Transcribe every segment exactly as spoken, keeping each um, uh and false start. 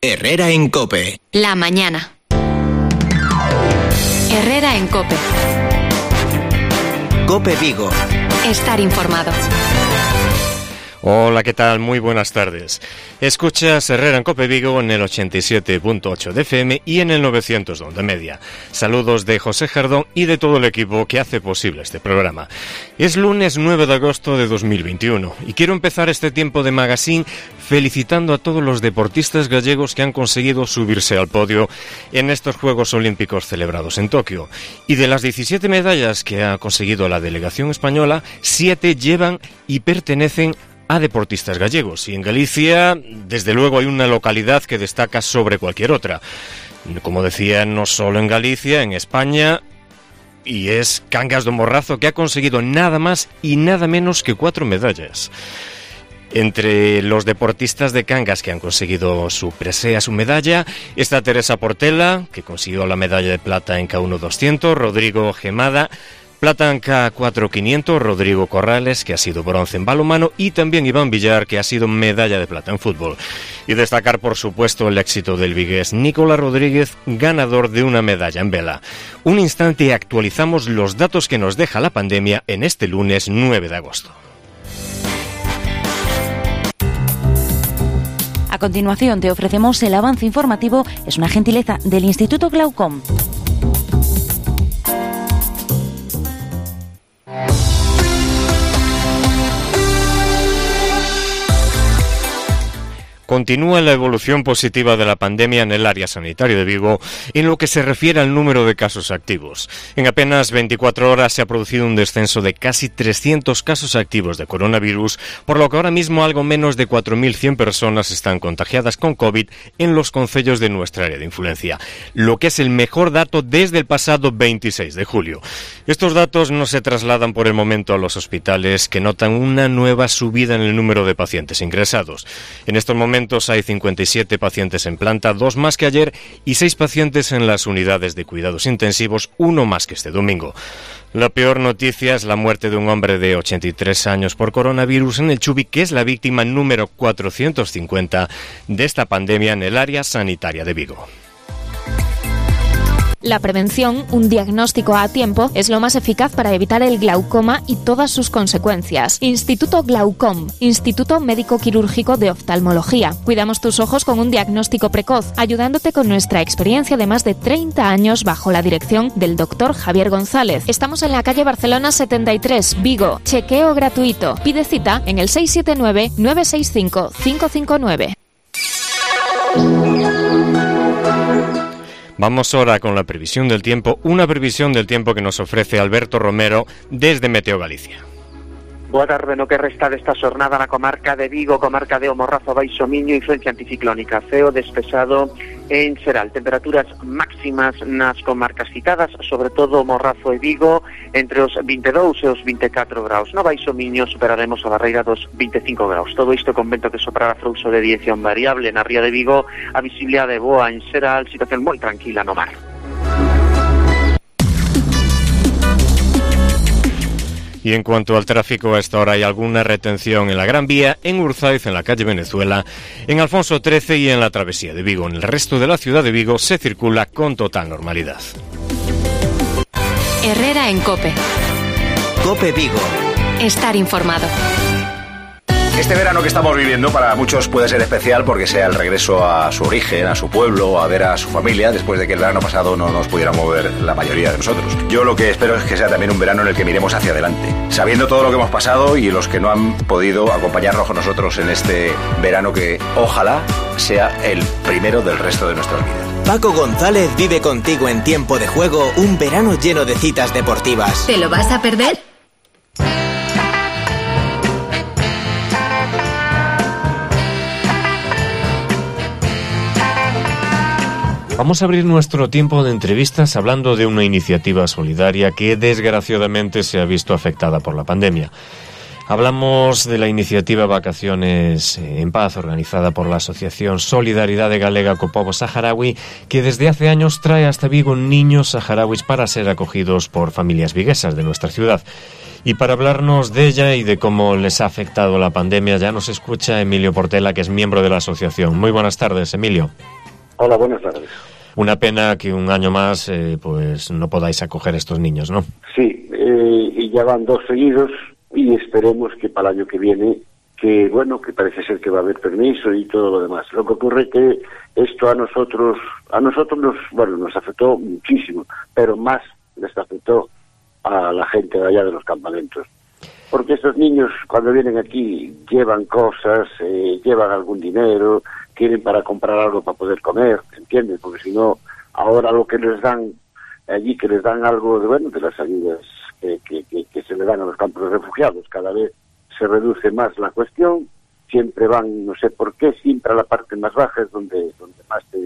Herrera en COPE. La mañana. Herrera en COPE. COPE Vigo. Estar informado. Hola, ¿qué tal? Muy buenas tardes. Escuchas Herrera en COPE Vigo en el ochenta y siete punto ocho de F M y en el novecientos de onda media. Saludos de José Jardón y de todo el equipo que hace posible este programa. Es lunes nueve de agosto de dos mil veintiuno y quiero empezar este tiempo de magazine felicitando a todos los deportistas gallegos que han conseguido subirse al podio en estos Juegos Olímpicos celebrados en Tokio. Y de las diecisiete medallas que ha conseguido la delegación española, siete llevan y pertenecen a deportistas gallegos, y en Galicia desde luego hay una localidad que destaca sobre cualquier otra, como decía, no solo en Galicia, en España, y es Cangas do Morrazo, que ha conseguido nada más y nada menos que cuatro medallas. Entre los deportistas de Cangas que han conseguido su presea, su medalla, está Teresa Portela, que consiguió la medalla de plata en K uno doscientos, Rodrigo Gemada, plata en K cuatro quinientos, Rodrigo Corrales, que ha sido bronce en balonmano, y también Iván Villar, que ha sido medalla de plata en fútbol. Y destacar, por supuesto, el éxito del vigués Nicolás Rodríguez, ganador de una medalla en vela. Un instante y actualizamos los datos que nos deja la pandemia en este lunes nueve de agosto. A continuación te ofrecemos el avance informativo, es una gentileza del Instituto Glaucom. Continúa la evolución positiva de la pandemia en el área sanitaria de Vigo en lo que se refiere al número de casos activos. En apenas veinticuatro horas se ha producido un descenso de casi trescientos casos activos de coronavirus, por lo que ahora mismo algo menos de cuatro mil cien personas están contagiadas con COVID en los concellos de nuestra área de influencia, lo que es el mejor dato desde el pasado veintiséis de julio. Estos datos no se trasladan por el momento a los hospitales, que notan una nueva subida en el número de pacientes ingresados. En estos momentos hay cincuenta y siete pacientes en planta, dos más que ayer, y seis pacientes en las unidades de cuidados intensivos, uno más que este domingo. La peor noticia es la muerte de un hombre de ochenta y tres años por coronavirus en el Chubi, que es la víctima número cuatrocientos cincuenta de esta pandemia en el área sanitaria de Vigo. La prevención, un diagnóstico a tiempo, es lo más eficaz para evitar el glaucoma y todas sus consecuencias. Instituto Glaucom, Instituto Médico Quirúrgico de Oftalmología. Cuidamos tus ojos con un diagnóstico precoz, ayudándote con nuestra experiencia de más de treinta años bajo la dirección del doctor Javier González. Estamos en la calle Barcelona setenta y tres, Vigo. Chequeo gratuito. Pide cita en el seis siete nueve, nueve seis cinco, cinco cinco nueve. Vamos ahora con la previsión del tiempo, una previsión del tiempo que nos ofrece Alberto Romero desde Meteo Galicia. Boa tarde, no que resta desta xornada na comarca de Vigo, comarca de O Morrazo, Baixo Miño, influencia anticiclónica, ceo despexado en xeral, temperaturas máximas nas comarcas citadas, sobre todo O Morrazo e Vigo, entre os vinte e dous e os vinte e catro graus. No Baixo Miño superaremos a barreira dos vinte e cinco graus. Todo isto con vento que soprará fluxo de dirección variable na ría de Vigo, a visibilidade boa en xeral, situación moi tranquila no mar. Y en cuanto al tráfico, a esta hora hay alguna retención en la Gran Vía, en Urzaiz, en la calle Venezuela, en Alfonso trece y en la travesía de Vigo. En el resto de la ciudad de Vigo se circula con total normalidad. Herrera en COPE. COPE Vigo. Estar informado. Este verano que estamos viviendo para muchos puede ser especial porque sea el regreso a su origen, a su pueblo, a ver a su familia, después de que el verano pasado no nos pudiera mover la mayoría de nosotros. Yo lo que espero es que sea también un verano en el que miremos hacia adelante, sabiendo todo lo que hemos pasado y los que no han podido acompañarnos con nosotros en este verano que ojalá sea el primero del resto de nuestras vidas. Paco González vive contigo en tiempo de juego un verano lleno de citas deportivas. ¿Te lo vas a perder? Vamos a abrir nuestro tiempo de entrevistas hablando de una iniciativa solidaria que desgraciadamente se ha visto afectada por la pandemia. Hablamos de la iniciativa Vacaciones en Paz, organizada por la Asociación Solidaridade Galega co Pobo Saharaui, que desde hace años trae hasta Vigo niños saharauis para ser acogidos por familias viguesas de nuestra ciudad. Y para hablarnos de ella y de cómo les ha afectado la pandemia, ya nos escucha Emilio Portela, que es miembro de la asociación. Muy buenas tardes, Emilio. Hola, buenas tardes. Una pena que un año más eh, pues no podáis acoger a estos niños, ¿no? Sí, eh, y ya van dos seguidos y esperemos que para el año que viene, que bueno, que parece ser que va a haber permiso y todo lo demás. Lo que ocurre es que esto a nosotros, a nosotros nos, bueno, nos afectó muchísimo, pero más les afectó a la gente de allá de los campamentos. Porque estos niños cuando vienen aquí llevan cosas, eh, llevan algún dinero, quieren para comprar algo para poder comer, ¿entiendes? Porque si no, ahora lo que les dan allí, que les dan algo de, bueno, de las ayudas que, que, que, que se le dan a los campos de refugiados, cada vez se reduce más la cuestión, siempre van, no sé por qué, siempre a la parte más baja es donde, donde más se...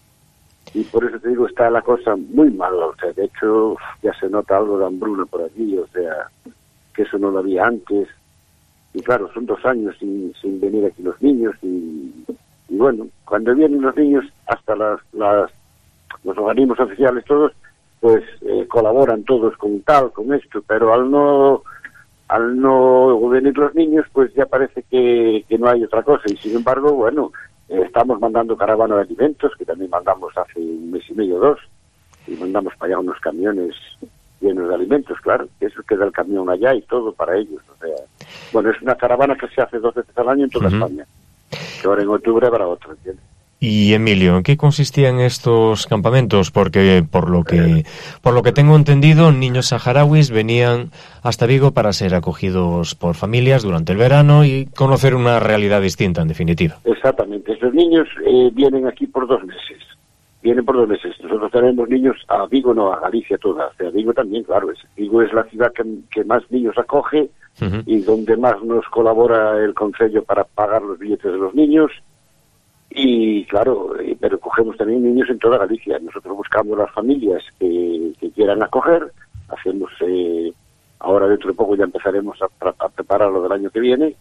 Y por eso te digo, está la cosa muy mal, o sea, de hecho ya se nota algo de hambruna por allí, o sea, que eso no lo había antes. Y claro, son dos años sin, sin venir aquí los niños y, y bueno, cuando vienen los niños, hasta las, las los organismos oficiales todos, pues eh, colaboran todos con tal, con esto, pero al no al no venir los niños, pues ya parece que, que no hay otra cosa. Y sin embargo, bueno, eh, estamos mandando caravana de alimentos, que también mandamos hace un mes y medio, dos, y mandamos para allá unos camiones llenos de alimentos, claro, que eso queda el camión allá y todo para ellos. O sea, bueno, es una caravana que se hace dos veces al año en toda uh-huh. España, que ahora en octubre habrá otra, ¿entiendes? Y Emilio, ¿en qué consistían estos campamentos? Porque por lo que por lo que tengo entendido, niños saharauis venían hasta Vigo para ser acogidos por familias durante el verano y conocer una realidad distinta, en definitiva. Exactamente, esos niños eh, vienen aquí por dos meses. Vienen por dos meses. Nosotros tenemos niños a Vigo, no, a Galicia toda. O sea, Vigo también, claro. Es, Vigo es la ciudad que, que más niños acoge uh-huh. y donde más nos colabora el concello para pagar los billetes de los niños. Y claro, eh, pero cogemos también niños en toda Galicia. Nosotros buscamos las familias que, que quieran acoger. Hacemos, eh, ahora dentro de poco ya empezaremos a, a preparar lo del año que viene.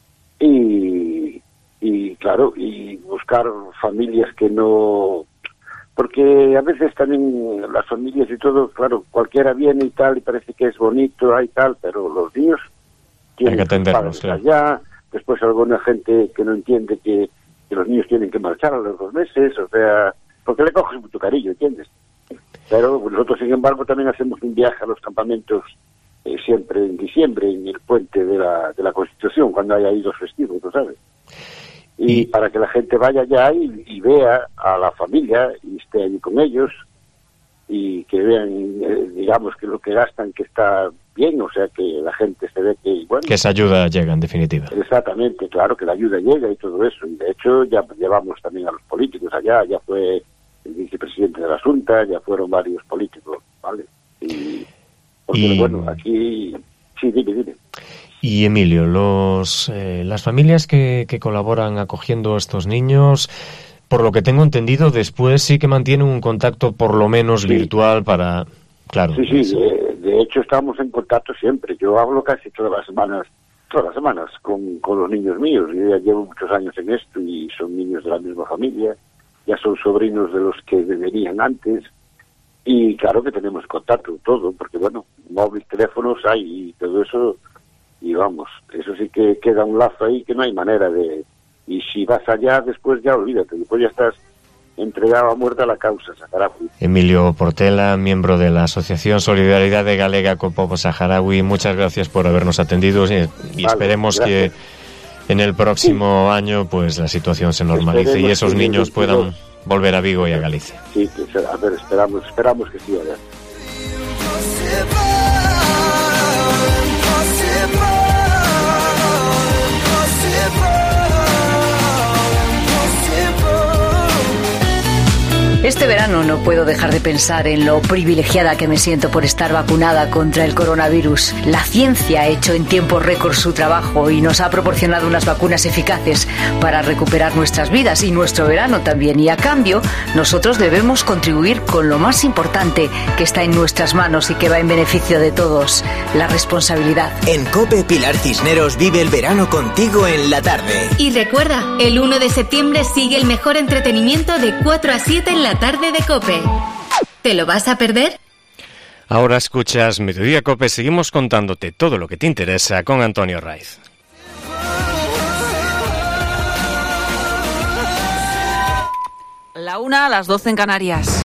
Y, y claro, y buscar familias que no... Porque a veces también las familias y todo, claro, cualquiera viene y tal, y parece que es bonito, hay tal, pero los niños tienen que atenderlos, que allá. Después alguna gente que no entiende que, que los niños tienen que marchar a los dos meses, o sea, porque le coges mucho cariño, ¿entiendes? Pero nosotros, sin embargo, también hacemos un viaje a los campamentos eh, siempre en diciembre, en el puente de la, de la Constitución, cuando hay ahí dos festivos, ¿tú sabes? Y, y para que la gente vaya allá y, y vea a la familia y esté allí con ellos y que vean, eh, digamos, que lo que gastan que está bien, o sea, que la gente se ve que... Bueno, que esa ayuda llega, en definitiva. Exactamente, claro, que la ayuda llega y todo eso. Y de hecho ya llevamos también a los políticos allá, ya fue el vicepresidente de la Junta, ya fueron varios políticos, ¿vale? Y, porque, y... bueno, aquí... Sí, dime, dime. Y Emilio, los eh, las familias que, que colaboran acogiendo a estos niños, por lo que tengo entendido, después sí que mantienen un contacto por lo menos sí. virtual para... Claro. Sí, sí, de, de hecho estamos en contacto siempre. Yo hablo casi todas las semanas, todas las semanas con, con los niños míos. Yo ya llevo muchos años en esto y son niños de la misma familia, ya son sobrinos de los que venían antes. Y claro que tenemos contacto, todo, porque bueno, móvil, teléfonos hay y todo eso... Y vamos, eso sí que queda un lazo ahí que no hay manera de... Y si vas allá, después ya olvídate, después ya estás entregado a muerte a la causa saharaui. Emilio Portela, miembro de la Asociación Solidaridad de Galega co Pobo Saharaui, muchas gracias por habernos atendido y, y vale, esperemos gracias. que en el próximo sí. año pues la situación se normalice esperemos y esos niños puedan volver a Vigo y a Galicia. Sí, a ver, esperamos, esperamos que sí, a ver. Este verano no puedo dejar de pensar en lo privilegiada que me siento por estar vacunada contra el coronavirus. La ciencia ha hecho en tiempo récord su trabajo y nos ha proporcionado unas vacunas eficaces para recuperar nuestras vidas y nuestro verano también. Y a cambio, nosotros debemos contribuir con lo más importante que está en nuestras manos y que va en beneficio de todos, la responsabilidad. En COPE, Pilar Cisneros vive el verano contigo en la tarde. Y recuerda, el uno de septiembre sigue el mejor entretenimiento de cuatro a siete en la tarde de COPE. ¿Te lo vas a perder? Ahora escuchas Mediodía Cope, seguimos contándote todo lo que te interesa con Antonio Raiz. La una a las doce en Canarias.